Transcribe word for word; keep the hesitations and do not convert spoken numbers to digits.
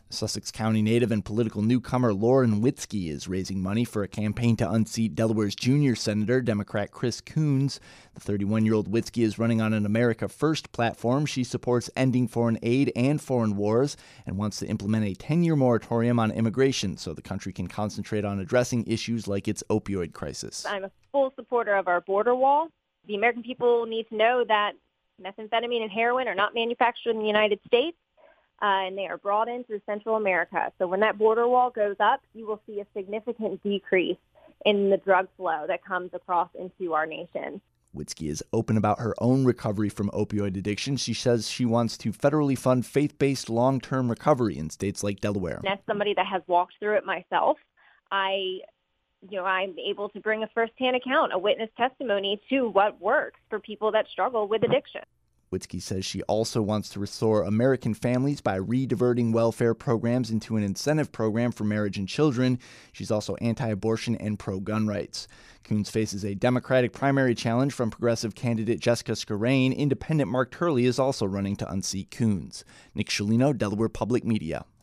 Sussex County native and political newcomer Lauren Witzke is raising money for a campaign to unseat Delaware's junior senator, Democrat Chris Coons. The thirty-one-year-old Witzke is running on an America First platform. She supports ending foreign aid and foreign wars and wants to implement a ten-year moratorium on immigration so the country can concentrate on addressing issues like its opioid crisis. I'm a full supporter of our border wall. The American people need to know that methamphetamine and heroin are not manufactured in the United States. Uh, and they are brought into Central America. So when that border wall goes up, you will see a significant decrease in the drug flow that comes across into our nation. Witzke is open about her own recovery from opioid addiction. She says she wants to federally fund faith-based long-term recovery in states like Delaware. And as somebody that has walked through it myself, I, you know, I'm able to bring a firsthand account, a witness testimony to what works for people that struggle with addiction. Witzke says she also wants to restore American families by re-diverting welfare programs into an incentive program for marriage and children. She's also anti-abortion and pro-gun rights. Coons faces a Democratic primary challenge from progressive candidate Jessica Skarain. Independent Mark Turley is also running to unseat Coons. Nick Sciolino, Delaware Public Media.